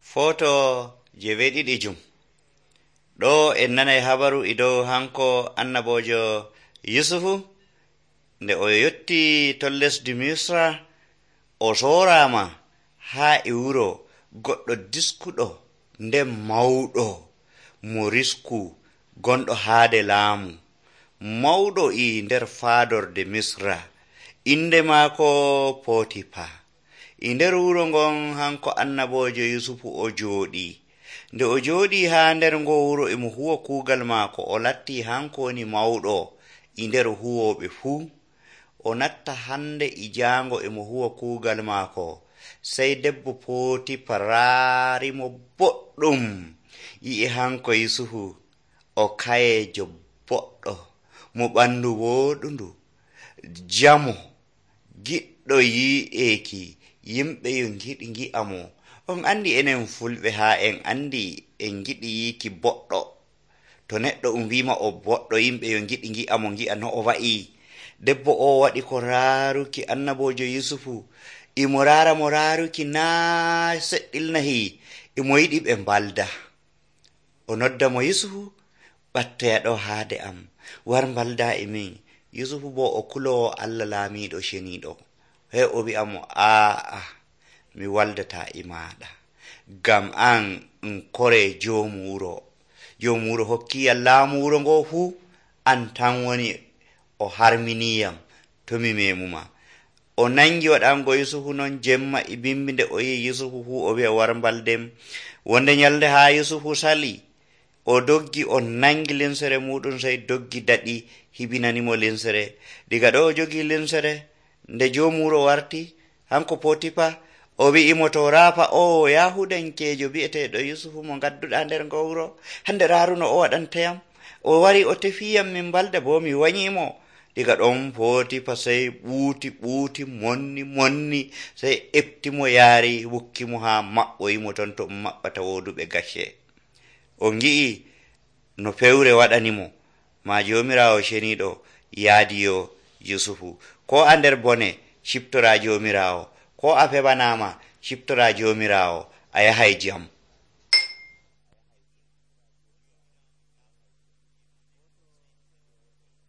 Foto je weɗiɗijum. Ɗo en nanay habaru dow hanko annabojo Yusufu nde o yotti to lesdi Misra o sorama ha e wuro goɗɗo diskuɗo nden mawɗo mo risku gonɗo haade laamu mawɗo nder faadorde Misra, inde maako Potipa. Nder wuro ngon hanko annabojo Yusufu o jooɗi. Nde o jooɗi ha nder ngo wuro emo huwa kuugal maako, o latti hanko woni mawɗo nder huwoɓe fuu. O natta hande e jango emo huwa kuugal maako, sey debbo Potipa raari mo boɗɗum, yi'i hanko Yusufu o kayejo boɗɗo mo ɓandu woɗundu, jamo, giɗɗo yi'eki yimɓe yo giɗi gi'amo. On andi enen fulɓe ha en andi en giɗi yiki boɗɗo. To neɗɗo wima o boɗɗo, yimɓe yo giɗi gi'amo, gi'a no o wa'i. Debbo o waɗi ko raaruki annabojo Yusufu, imo raara mo raaruki naa seɗɗilnahi, imo yiɗi ɓe mbalda. O nodda mo, Yusufu, ɓattoya ɗo haade am, war mbalda e min. Yusufu bo o kulowo Allah laamiɗo ceniɗo, he o wi'amo, aa mi waldata e maɗa, gam an kore joomu wuro hokkiyam laamu wuro ngo fuu, an tan woni o harminiyam to mi memuma. O nangi waɗango Yusufu non jemma e bimbi. Nde o yi Yusufu fuu o wi'a war mbaldem. Wonde nyalde ha Yusufu sali, o doggi, o nangi linsere muɗum, sey doggi daɗi hibinanimo linsere. Diga ɗo o jogi linsere, nde joomu wuro warti, hanko Potipa, o wi'imo, to raafa o yahudankejo bi'eteɗo Yusufu mo gadduɗa nder ngo wuro, hande raaruno o waɗantayam, o wari o tefiyam min mbalda, bo mi wanyimo. Diga ɗon Potipa sey ɓuuti monni, sey eftimo yaari wukkimo ha maɓɓoyimo ton to maɓɓata woduɓe gacce. O gi'i no fewre waɗanimo, ma jomirawo ceniɗo yaadiyo Yusufu. Ko a nder bone, ciptora jomirawo, ko a feɓanama, ciptora jomirawo, a yahay jam.